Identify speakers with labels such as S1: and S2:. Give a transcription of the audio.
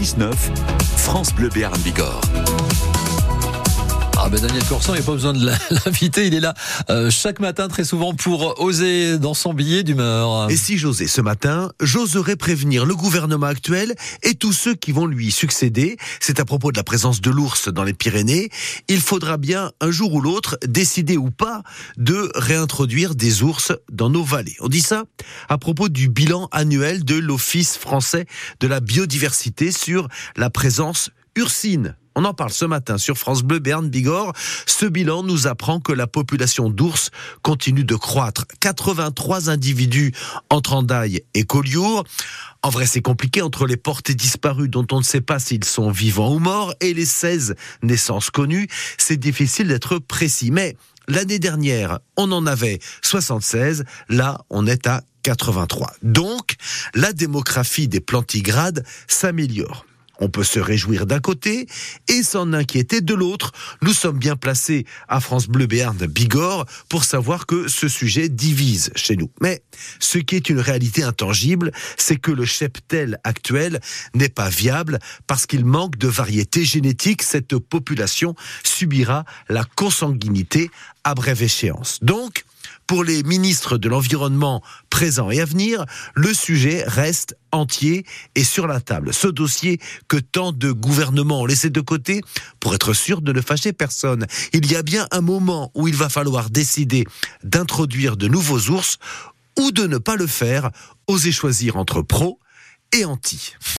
S1: 6-9, France Bleu Béarn Bigorre.
S2: Ah ben Daniel Corson, il n'y a pas besoin de l'inviter, il est là chaque matin très souvent pour oser dans son billet d'humeur.
S3: Et si j'osais ce matin, j'oserais prévenir le gouvernement actuel et tous ceux qui vont lui succéder. C'est à propos de la présence de l'ours dans les Pyrénées. Il faudra bien un jour ou l'autre décider ou pas de réintroduire des ours dans nos vallées. On dit ça à propos du bilan annuel de l'Office français de la biodiversité sur la présence ursine. On en parle ce matin sur France Bleu Béarn Bigorre. Ce bilan nous apprend que la population d'ours continue de croître. 83 individus entre Hendaye et Collioure. En vrai, c'est compliqué entre les portés disparus dont on ne sait pas s'ils sont vivants ou morts et les 16 naissances connues. C'est difficile d'être précis. Mais l'année dernière, on en avait 76. Là, on est à 83. Donc, la démographie des plantigrades s'améliore. On peut se réjouir d'un côté et s'en inquiéter de l'autre. Nous sommes bien placés à France Bleu Béarn Bigorre pour savoir que ce sujet divise chez nous. Mais ce qui est une réalité intangible, c'est que le cheptel actuel n'est pas viable parce qu'il manque de variété génétique. Cette population subira la consanguinité à brève échéance. Donc, pour les ministres de l'Environnement présents et à venir, le sujet reste entier et sur la table. Ce dossier que tant de gouvernements ont laissé de côté pour être sûr de ne fâcher personne. Il y a bien un moment où il va falloir décider d'introduire de nouveaux ours ou de ne pas le faire. Osez choisir entre pro et anti.